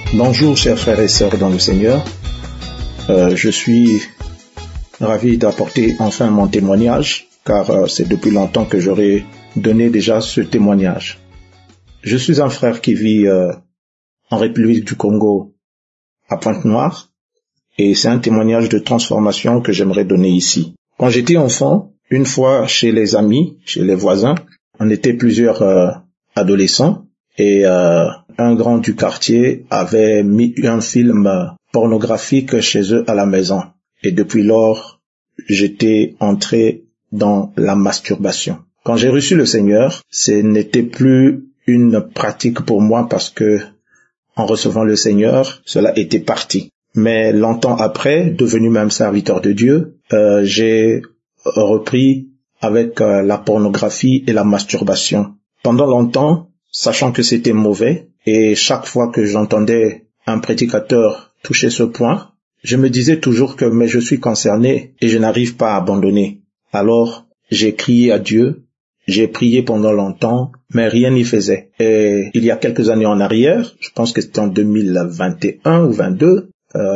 Bonjour chers frères et sœurs dans le Seigneur, je suis ravi d'apporter enfin mon témoignage car c'est depuis longtemps que j'aurais donné déjà ce témoignage. Je suis un frère qui vit en République du Congo à Pointe-Noire et c'est un témoignage de transformation que j'aimerais donner ici. Quand j'étais enfant, une fois chez les amis, chez les voisins, on était plusieurs adolescents et un grand du quartier avait mis un film pornographique chez eux à la maison. Et depuis lors, j'étais entré dans la masturbation. Quand j'ai reçu le Seigneur, ce n'était plus une pratique pour moi parce que en recevant le Seigneur, cela était parti. Mais longtemps après, devenu même serviteur de Dieu, j'ai repris avec la pornographie et la masturbation. Pendant longtemps, sachant que c'était mauvais, et chaque fois que j'entendais un prédicateur toucher ce point, je me disais toujours que mais je suis concerné et je n'arrive pas à abandonner. Alors, j'ai crié à Dieu, j'ai prié pendant longtemps, mais rien n'y faisait. Et il y a quelques années en arrière, je pense que c'était en 2021 ou 22,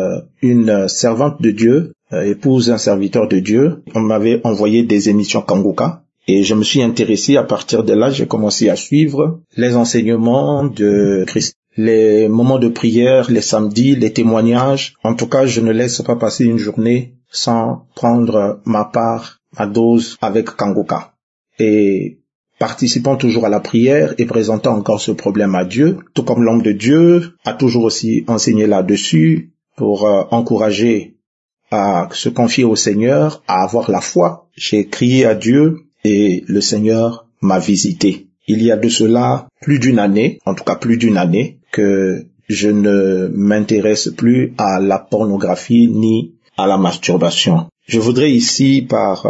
une servante de Dieu, épouse d'un serviteur de Dieu, on m'avait envoyé des émissions Kanguka. Et je me suis intéressé, à partir de là, j'ai commencé à suivre les enseignements de Christ, les moments de prière, les samedis, les témoignages. En tout cas, je ne laisse pas passer une journée sans prendre ma part, ma dose avec Kanguka. Et participant toujours à la prière et présentant encore ce problème à Dieu, tout comme l'homme de Dieu a toujours aussi enseigné là-dessus pour encourager à se confier au Seigneur, à avoir la foi. J'ai crié à Dieu et le Seigneur m'a visité. Il y a de cela plus d'une année, en tout cas plus d'une année, que je ne m'intéresse plus à la pornographie ni à la masturbation. Je voudrais ici, par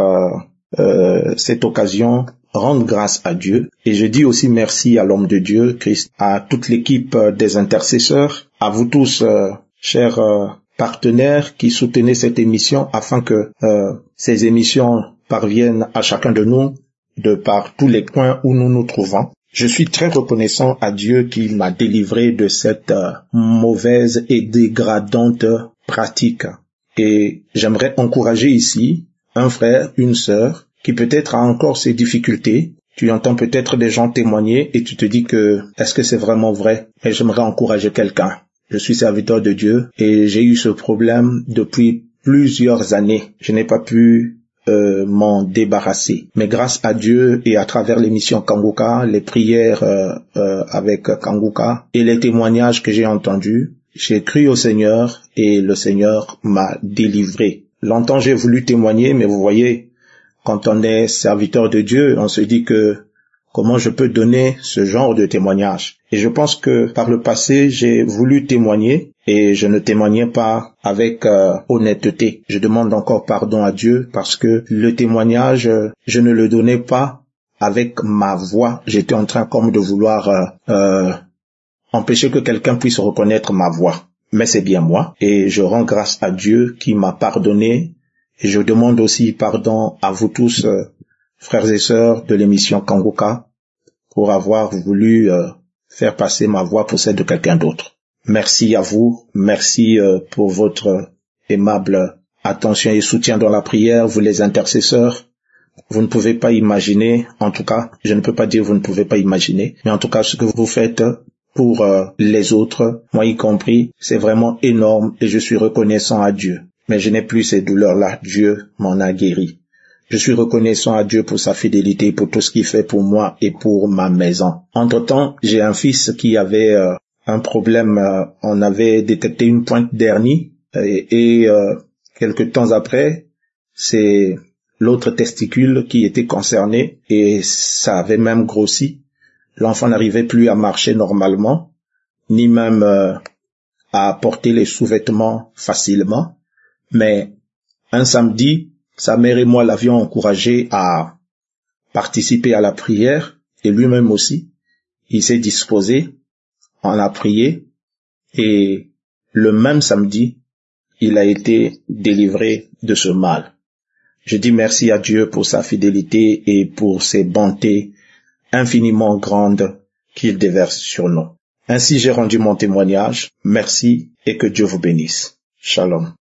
cette occasion, rendre grâce à Dieu. Et je dis aussi merci à l'homme de Dieu, Christ, à toute l'équipe des intercesseurs, à vous tous, chers partenaires qui soutenaient cette émission afin que ces émissions parviennent à chacun de nous de par tous les coins où nous nous trouvons. Je suis très reconnaissant à Dieu qui m'a délivré de cette mauvaise et dégradante pratique. Et j'aimerais encourager ici un frère, une sœur qui peut-être a encore ses difficultés. Tu entends peut-être des gens témoigner et tu te dis que est-ce que c'est vraiment vrai? Et j'aimerais encourager quelqu'un. Je suis serviteur de Dieu et j'ai eu ce problème depuis plusieurs années. Je n'ai pas pu m'en débarrasser. Mais grâce à Dieu et à travers l'émission Kanguka, les prières avec Kanguka et les témoignages que j'ai entendus, j'ai cru au Seigneur et le Seigneur m'a délivré. Longtemps j'ai voulu témoigner, mais vous voyez, quand on est serviteur de Dieu, on se dit que comment je peux donner ce genre de témoignage? Et je pense que par le passé, j'ai voulu témoigner et je ne témoignais pas avec honnêteté. Je demande encore pardon à Dieu parce que le témoignage, je ne le donnais pas avec ma voix. J'étais en train comme de vouloir empêcher que quelqu'un puisse reconnaître ma voix. Mais c'est bien moi et je rends grâce à Dieu qui m'a pardonné et je demande aussi pardon à vous tous, frères et sœurs de l'émission Kanguka, pour avoir voulu faire passer ma voix pour celle de quelqu'un d'autre. Merci à vous, merci pour votre aimable attention et soutien dans la prière, vous les intercesseurs. Vous ne pouvez pas imaginer, en tout cas, je ne peux pas dire vous ne pouvez pas imaginer, mais en tout cas ce que vous faites pour les autres, moi y compris, c'est vraiment énorme et je suis reconnaissant à Dieu. Mais je n'ai plus ces douleurs-là, Dieu m'en a guéri. Je suis reconnaissant à Dieu pour sa fidélité, pour tout ce qu'il fait pour moi et pour ma maison. Entre-temps, j'ai un fils qui avait un problème, on avait détecté une pointe d'hernie et quelque temps après, c'est l'autre testicule qui était concerné et ça avait même grossi. L'enfant n'arrivait plus à marcher normalement, ni même à porter les sous-vêtements facilement. Mais un samedi, sa mère et moi l'avions encouragé à participer à la prière et lui-même aussi. Il s'est disposé, on a prié et le même samedi, il a été délivré de ce mal. Je dis merci à Dieu pour sa fidélité et pour ses bontés infiniment grandes qu'il déverse sur nous. Ainsi j'ai rendu mon témoignage. Merci et que Dieu vous bénisse. Shalom.